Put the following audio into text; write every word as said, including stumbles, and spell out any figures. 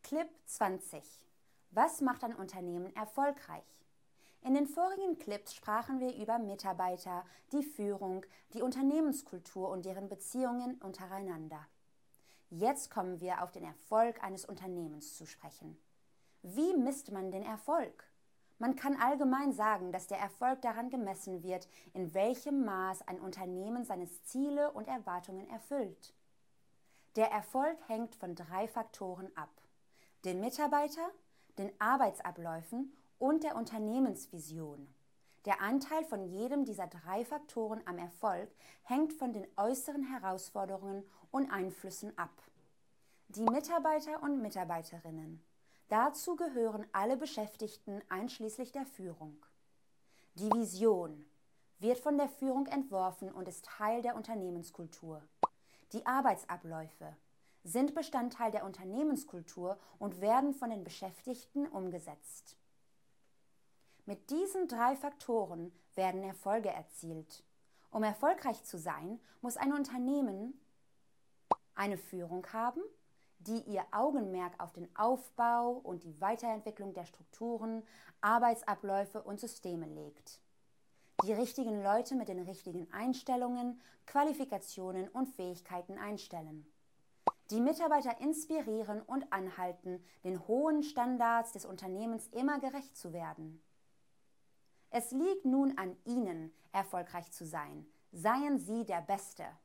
Clip zwanzig. Was macht ein Unternehmen erfolgreich? In den vorigen Clips sprachen wir über Mitarbeiter, die Führung, die Unternehmenskultur und deren Beziehungen untereinander. Jetzt kommen wir auf den Erfolg eines Unternehmens zu sprechen. Wie misst man den Erfolg? Man kann allgemein sagen, dass der Erfolg daran gemessen wird, in welchem Maß ein Unternehmen seine Ziele und Erwartungen erfüllt. Der Erfolg hängt von drei Faktoren ab: den Mitarbeiter, den Arbeitsabläufen und der Unternehmensvision. Der Anteil von jedem dieser drei Faktoren am Erfolg hängt von den äußeren Herausforderungen und Einflüssen ab. Die Mitarbeiter und Mitarbeiterinnen. Dazu gehören alle Beschäftigten einschließlich der Führung. Die Vision wird von der Führung entworfen und ist Teil der Unternehmenskultur. Die Arbeitsabläufe sind Bestandteil der Unternehmenskultur und werden von den Beschäftigten umgesetzt. Mit diesen drei Faktoren werden Erfolge erzielt. Um erfolgreich zu sein, muss ein Unternehmen eine Führung haben, die ihr Augenmerk auf den Aufbau und die Weiterentwicklung der Strukturen, Arbeitsabläufe und Systeme legt. Die richtigen Leute mit den richtigen Einstellungen, Qualifikationen und Fähigkeiten einstellen. Die Mitarbeiter inspirieren und anhalten, den hohen Standards des Unternehmens immer gerecht zu werden. Es liegt nun an Ihnen, erfolgreich zu sein. Seien Sie der Beste.